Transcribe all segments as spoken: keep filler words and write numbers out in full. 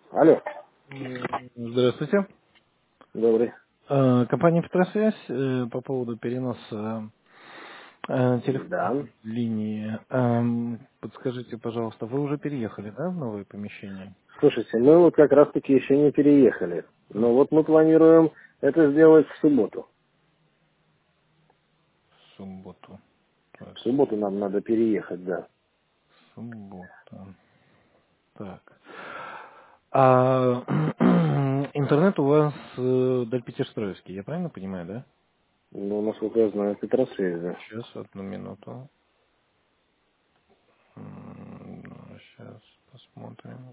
Алло, М, Здравствуйте. добрый. Э, Компания «Петросвязь» э, по поводу переноса э, телефонной Да. линии. Эм, Подскажите, пожалуйста, вы уже переехали, да, в новое помещение? Слушайте, мы вот как раз таки еще не переехали. Но вот мы планируем это сделать в субботу. В субботу. Так, В субботу нам надо переехать, да. суббота. Так. А интернет у вас э, Дальпетерстроевский, я правильно понимаю, да? Ну, насколько я знаю, Петросвязь, да. Сейчас, одну минуту. Сейчас посмотрим.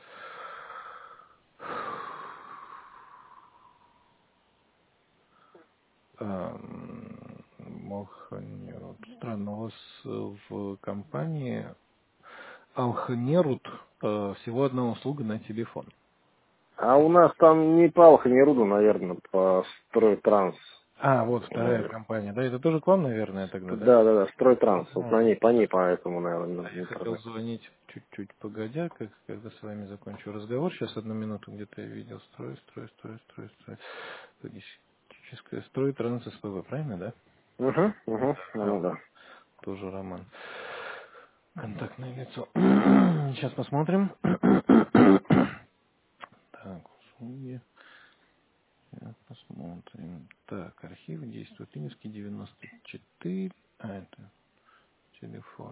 Эм, Моханерут. Странно, у вас э, в компании Алханерут э, всего одна услуга на телефон. А у нас там не Палха, не Руду, наверное, по Стройтранс. А, вот вторая Наверное. компания. Да, это тоже к вам, наверное, тогда, да? Да, да, да, Стройтранс. Вот на Ага. ней, по ней, поэтому, наверное, А я хотел интернет. звонить чуть-чуть погодя, как, когда с вами закончу разговор. Сейчас одну минуту где-то я видел. Строй, строй, строй, строй, строй. Логистическое строй, транс, СПВ, правильно, да? Угу, угу, Да, ну да. тоже Роман. Контактное лицо. Сейчас посмотрим. Так, услуги. Сейчас посмотрим. Так, архив действует. Ленинский девяносто четыре. А, это телефон.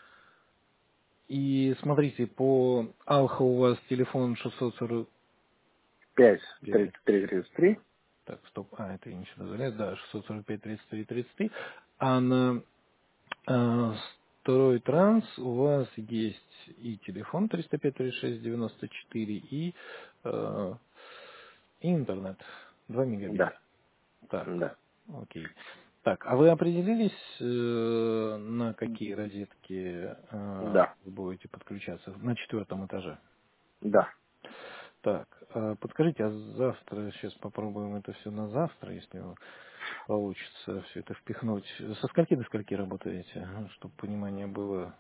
И смотрите, по Алха у вас телефон шестьсот сорок Пять, пять. тридцать три, тридцать три. Так, стоп. А, это я не сюда заляю. Да, шестьсот сорок пять тридцать три тридцать три. А на э, второй транс у вас есть и телефон триста пять тридцать шесть девяносто четыре, и, э, и интернет два Да, мегабита. Так, да, окей. Так, а вы определились, э, на какие розетки э, да, вы будете подключаться? На четвертом этаже. да. Так, э, подскажите, а завтра, сейчас попробуем это все на завтра, если получится все это впихнуть. Со скольки до скольки работаете, чтобы понимание было?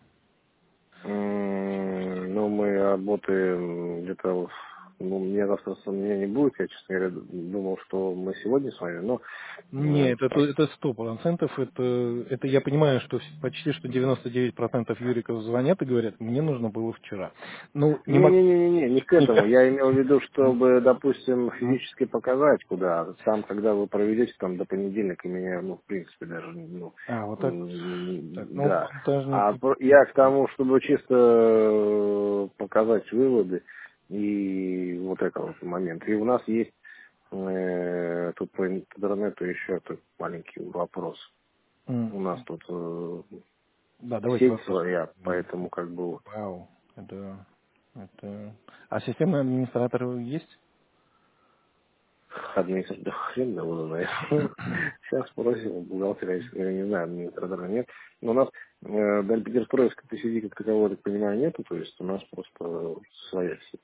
М, Ну, мы работаем где-то, ну, мне завтра у меня не будет, я, честно говоря, думал, что мы сегодня с вами, но м, Нет, это это сто процентов. Это это я понимаю, что вс- почти что девяносто девять процентов юриков звонят и говорят, мне нужно было вчера. Ну, не могу не-не-не-не, не к этому. никак. Я имел в виду, чтобы, допустим, Мгм. физически показать, куда. Там, когда вы проведете там до понедельника, меня, ну, в принципе, даже, ну, А, вот так. Так, м, ну да. монтажник. А про- я к тому, чтобы чисто э, показать выводы и вот это вот момент. И у нас есть э, тут по интернету еще тут маленький вопрос. М, У нас тут э, Да, давайте сеть вопрос. своя, поэтому как бы вот Вау, это это. А системный администратор есть? администратор, да хрен да буду, наверное. Сейчас спросим у бухгалтера, если я не знаю, администратора нет. Но у нас э, Дальпетерстроевской Т С D, как такового, я так понимаю, нету, то есть у нас просто своя сеть.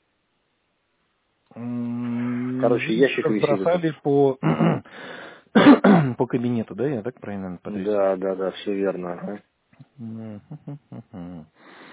М, Короче, Вы ящик висит этот. разбросали по по кабинету, да? Я так правильно пытаюсь? Да, да, да, все верно. Ага. Мгм.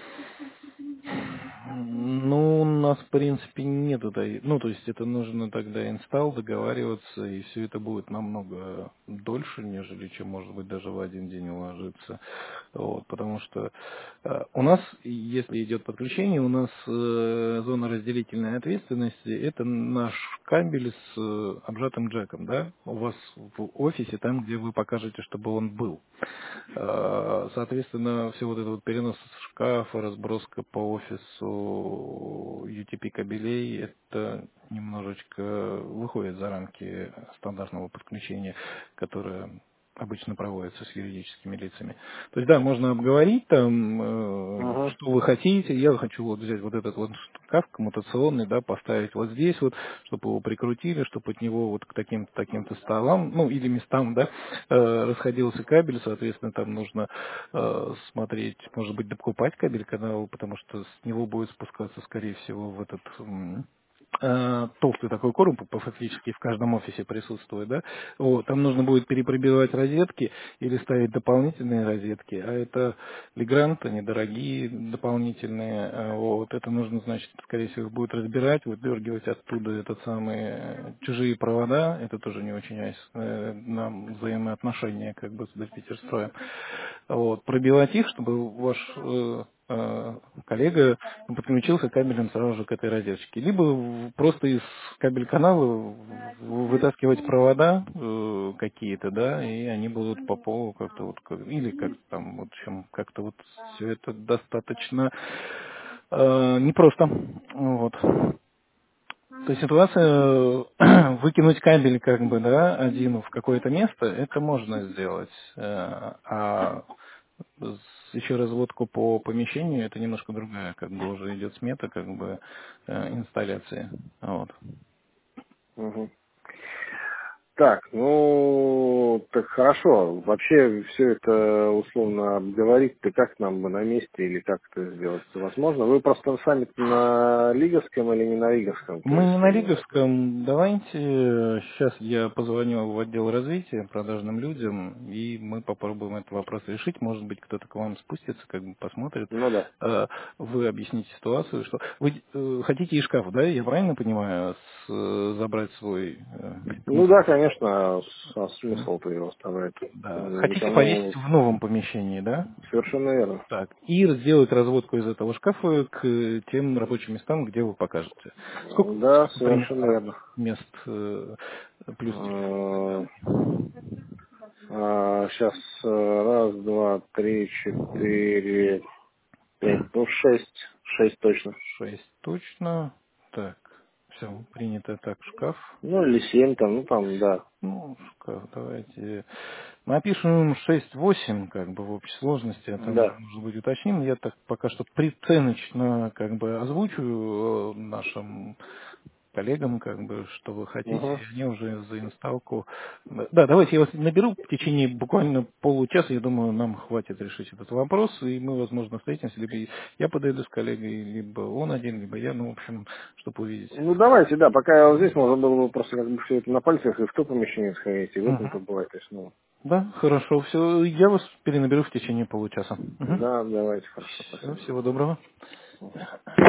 Ну, у нас, в принципе, нету, да, и- ну, то есть это нужно тогда инсталл, договариваться, и все это будет намного дольше, нежели чем, может быть, даже в один день уложиться. Вот, потому что э, у нас, если идет подключение, у нас э, зона разделительной ответственности, это наш кабель с э, обжатым джеком, да, у вас в офисе, там, где вы покажете, чтобы он был. Э, Соответственно, все вот это вот перенос шкафа, разброска по офису ю ти пи кабелей, это немножечко выходит за рамки стандартного подключения, которое обычно проводится с юридическими лицами. То есть, да, можно обговорить там, э, Ага. что вы хотите. Я хочу вот взять вот этот вот шкаф коммутационный, да, поставить вот здесь вот, чтобы его прикрутили, чтобы от него вот к таким-то таким-то столам, ну или местам, да, э, расходился кабель, соответственно, там нужно э, смотреть, может быть, докупать кабель канал, потому что с него будет спускаться, скорее всего, в этот м, э, толстый такой короб по- фактически в каждом офисе присутствует, да, вот, там нужно будет перепробивать розетки или ставить дополнительные розетки, а это Legrand, они дорогие, дополнительные, э, вот, это нужно, значит, скорее всего, их будет разбирать, выдергивать оттуда этот самый э, чужие провода, это тоже не очень айс, э, нам взаимоотношения как бы с Питерстроем, вот, пробивать их, чтобы ваш э, э, коллега подключился кабелем сразу же к этой розеточке. Либо в- просто из кабель-канала в- вытаскивать провода э, какие-то, да, и они будут по полу как-то вот, как- или как там, в общем, как-то вот все это достаточно э, непросто. Вот. То есть ситуация э, выкинуть кабель как бы, да, один в какое-то место, это можно сделать. Э, А с- еще разводку по помещению, это немножко другая, как бы уже идет смета, как бы э, инсталляции. Вот. Мгм. Так, ну, так хорошо. Вообще все это условно обговорить-то как нам бы на месте или как это сделать возможно? Вы просто сами на Лиговском или не на Лиговском? То Мы не есть, на э, Лиговском. Давайте сейчас я позвоню в отдел развития продажным людям, и мы попробуем этот вопрос решить. Может быть, кто-то к вам спустится, как бы посмотрит. ну да. Э, Вы объясните ситуацию, что вы э, хотите из шкафа, да? Я правильно понимаю, с- э, забрать свой э, Ну да, комфорт? конечно, с- а смысл-то его оставлять. Да. Ну, Хотите повесить никому в новом помещении, да? совершенно верно. Так, и сделать разводку из этого шкафа к э, тем рабочим местам, где вы покажете. Сколько у вас Да, примерно совершенно верно. рабочих мест э, плюс-минус и так А, далее? сейчас раз, два, три, четыре, пять, ну шесть, шесть точно. Шесть точно. Так, все, принято. Так, шкаф. Ну или семь там, ну там, да. Ну, шкаф, давайте напишем шесть-восемь, как бы в общей сложности, это мы, Да. может быть, уточним. Я так пока что приценочно как бы озвучу э, нашим коллегам, как бы, что вы хотите, Угу. и они уже за инсталку. Да, давайте я вас наберу в течение буквально получаса, я думаю, нам хватит решить этот вопрос, и мы, возможно, встретимся, либо я подойду с коллегой, либо он один, либо я, ну, в общем, чтобы увидеть. Ну давайте, да, пока я вот здесь, можно было бы просто как бы все это на пальцах и в то помещение сходить, и в этом Мгм. побывать. То есть, ну, Да, хорошо, все, я вас перенаберу в течение получаса. да, давайте, хорошо, Все, спасибо. всего доброго.